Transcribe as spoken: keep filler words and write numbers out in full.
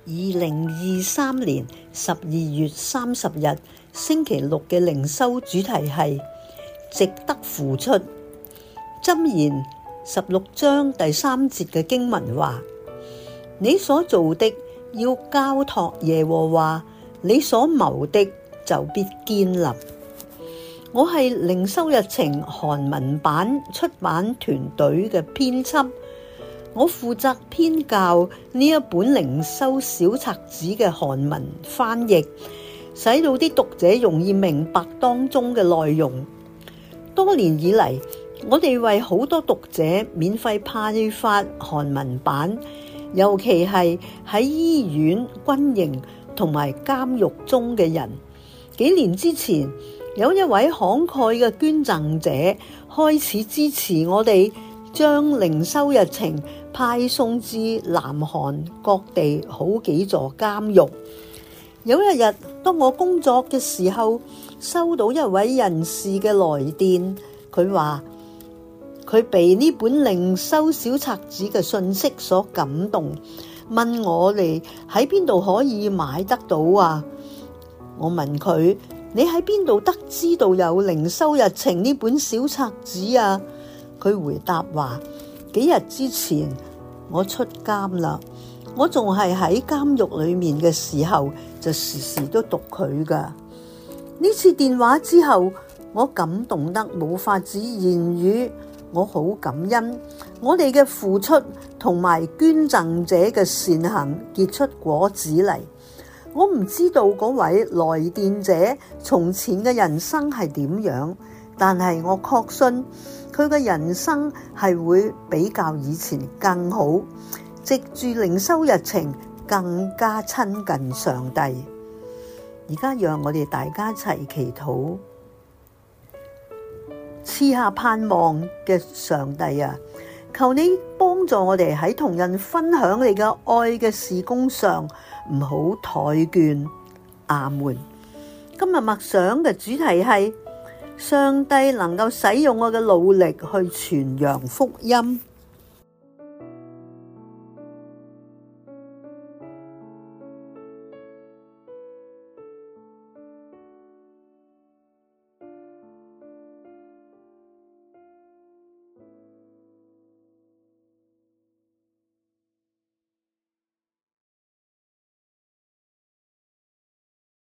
二零二三年十二月三十日星期六嘅靈修主題係值得付出。箴言十六章第三節嘅經文話：你所做的要交託耶和華，你所謀的就必堅立。我係靈修日程韓文版出版團隊嘅編輯，我負責編校呢一本靈修小冊子嘅韓文翻譯，使到啲讀者容易明白當中嘅內容。多年以嚟，我哋為好多讀者免費派發韓文版，尤其係喺醫院、軍營同埋監獄中嘅人。幾年之前，有一位慷慨嘅捐贈者開始支持我哋，將靈修日程派送至南韓各地好幾座監獄。有一日，當我工作嘅時候，收到一位人士嘅來電，佢話佢被呢本靈修小冊子嘅信息所感動，問我哋喺邊度可以買得到啊？我問佢：你喺邊度得知道有靈修日程呢本小冊子啊？佢回答話：幾日之前我出監啦，我仲係喺監獄裏面嘅時候，就時時都讀佢噶。呢次電話之後，我感動得冇法子言語，我好感恩我哋嘅付出同埋捐贈者嘅善行結出果子嚟。我唔知道嗰位來電者從前嘅人生係點樣，但係我確信佢嘅人生係會比較以前更好，藉住靈修日程更加親近上帝。而家讓我哋大家一齊祈禱。賜下盼望嘅上帝啊，求你幫助我哋喺同人分享你嘅愛嘅事工上唔好怠倦。阿門。今日默想嘅主題係上帝能夠使用我嘅努力去傳揚福音。